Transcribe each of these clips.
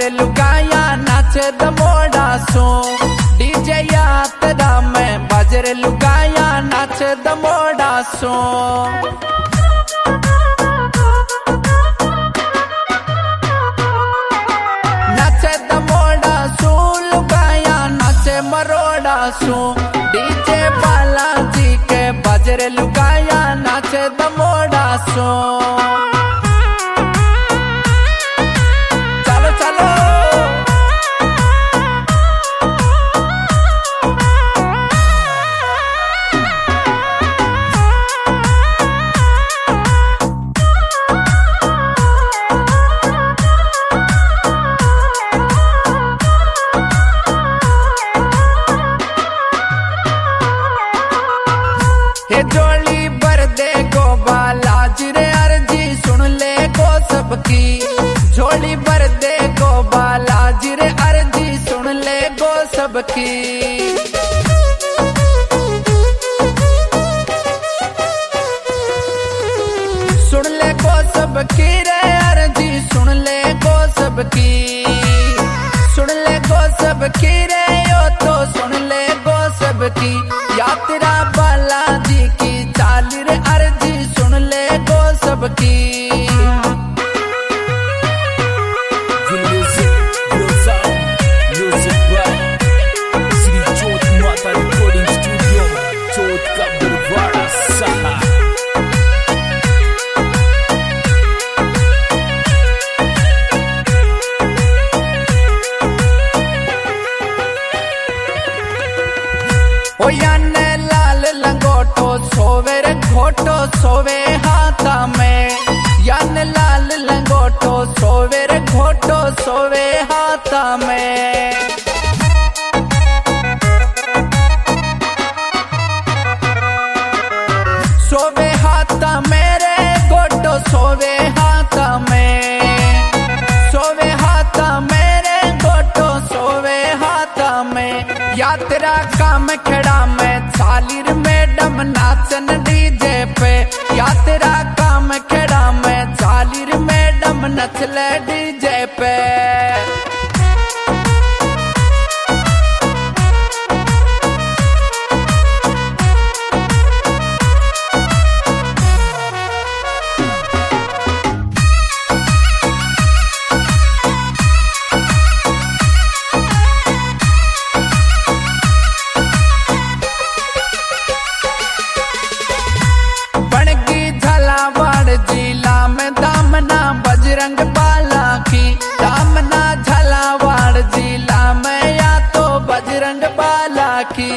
बजरे लुगाया नाचे दमोड़ा सो डीजे यात्रा में बजरे लुगाया नाचे दमोड़ा सो नाचे दमोड़ा सो लुगाया नाचे मरोड़ा सो डीजे बालाजी के बजरे लुगाया नाचे दमोड़ा सो जोड़ी भर दे गो बालाजी रे अर्जी सुन ले गो सबकी जोड़ी भर दे गो बालाजी रे अर्जी सुन ले गो सबकी सुन ले गो सबकी रे अर्जी सुन ले गो सबकी सुन ले गो सबकी रे यो तो सुन ले गो सबकी यात्रा बालाजी की चाली रे अर्जी सुन ले गो सबकी ओ याने लाल लंगोटो सोवे रे घोटो सोवे हाथा में याने लाल लंगोटो सोवे रे घोटो सोवे हाथा में सोवे हाथा मेरे घोटो सोवे हाथा में सोवे हाथा मेरे घोटो सोवे हाथा में यात्रा काम खड़ा में चालीर मैडम नाचन डीजे पे यात्रा काम खड़ा में चालीर मैडम नचले डीजे पे जिला में दामना बजरंग बाला की दामना झालावाड़ जिला में या तो बजरंग बाला की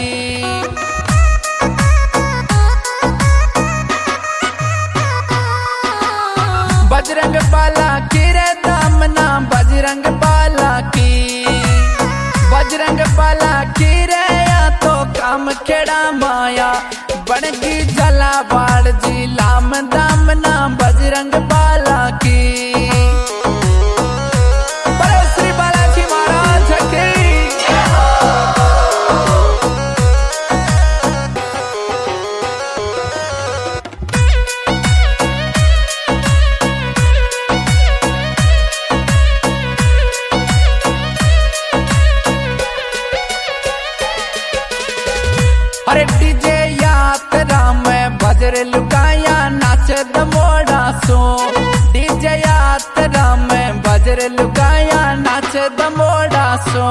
बजरंग बाला की रे दामना बजरंग बाला की बजरंग बाला की रे या तो काम खेड़ा माया बनगी झालावाड़ जिला में दामना बजरंग बाला की बोलो श्री बालाजी महाराज की अरे डीजे यात्रा में बजरे लुगाया नाचे दमोड़ा सो डीजे यात्रा में बजरे लुगाया नाचे दमोड़ा सो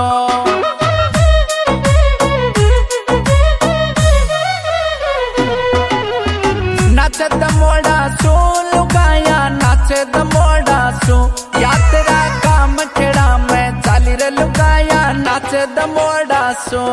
नाचे दमोड़ा सो लुगाया नाचे दमोड़ा सो यात्रा काम खेड़ा में चाली रे लुगाया नाचे दमोड़ा सो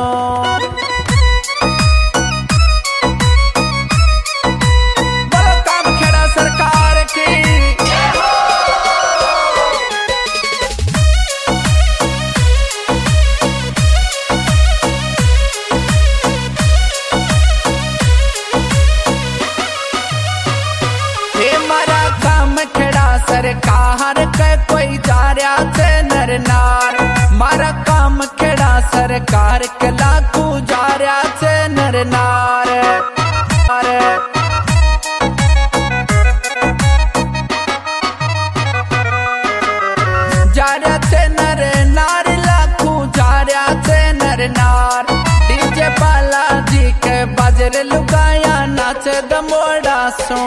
सरकार के कोई जा रहा थे नर नार मारा काम खेड़ा सरकार के लाखू जा रहा थे नर नार जा रहा थे नर बजर लुगाया नाच दमोड़ा सो।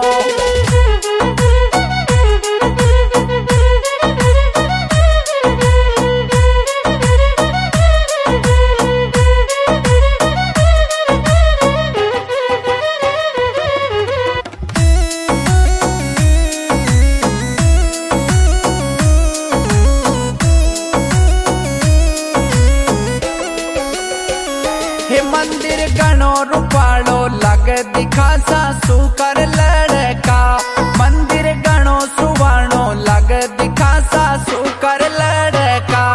हे मंदिर गणो रूपालो लग दिखा सासू कर लड़का। मंदिर गणो सुवाणो लग दिखा सासू कर लड़का।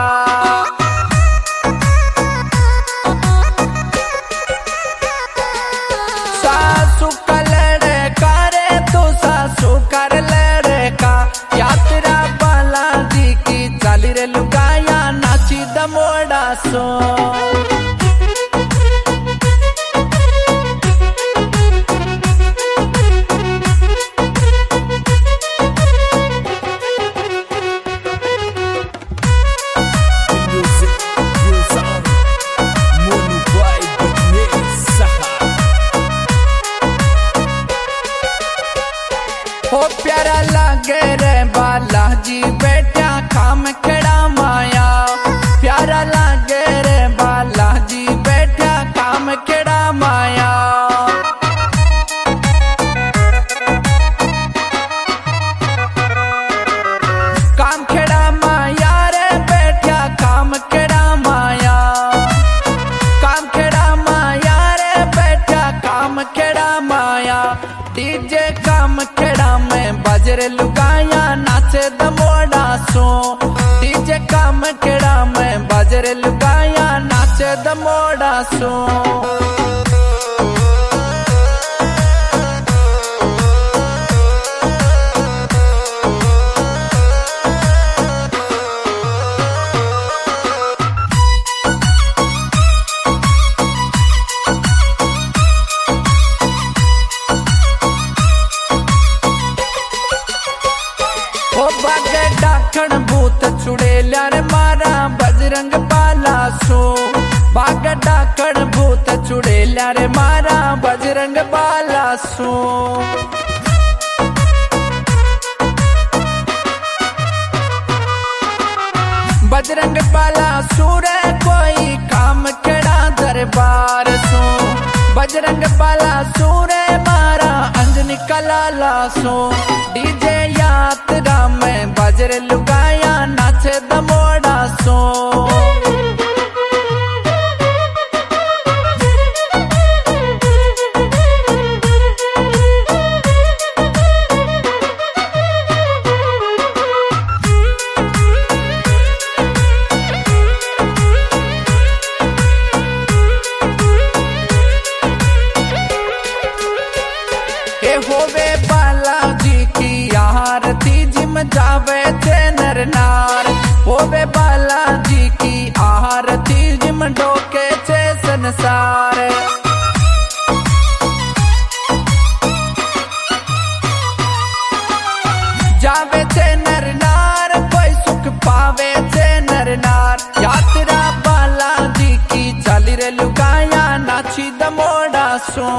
सासू का लड़का रे तो सासू कर लड़का। यात्रा बालाजी की चाली रे लुगाया नाची दमोड़ा सो। हो प्यारा लागे रे बालाजी बेटा खाम खड़ा माया। प्यारा लागे रे बालाजी बेटा काम खड़ा माया। काम खड़ा माया रे बेटा काम खड़ा माया। काम खड़ा माया रे बेटा काम खड़ा माया। डीजे काम खड़ा में बजर लुगाया नाच दमोड़ा सो। डीजे काम खड़ा में बजर लुगाया नाच दमोड़ा सो। डाखण भूत चुड़ेल्या रे मारा बजरंग बाला सो। बाग डाखण भूत चुड़ेल्या रे मारा बजरंग बाला सो। बजरंग बाला सूरे कोई काम खड़ा दरबार सो। बजरंग बाला सूरे मारा अंजनी कलाला सो। डीजे यात्रा में बजर लुगाया नाच दमोड़ा सो। हे होवे बालाजी की आरती जिम जावे थे नर नार। होवे बालाजी की आरती जिम डोके थे संसार। जावे थे नर नार कोई सुख पावे थे नर नार। यात्रा बालाजी की चाली रे लुगाया नाची दमोड़ा सो।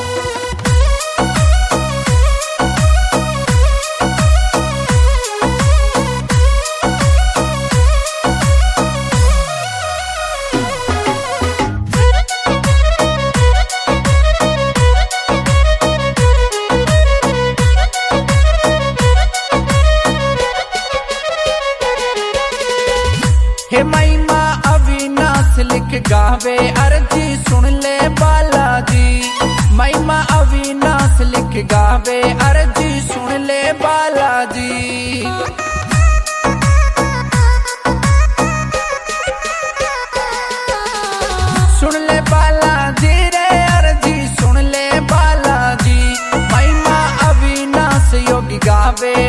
हे महिमा अविनाश लिख गावे अर्जी सुन ले बालाजी। महिमा अविनाश लिख गावे अर्जी सुन ले बालाजी। सुन ले बालाजी रे अर्जी सुन ले बालाजी। महिमा अविनाश योगी गावे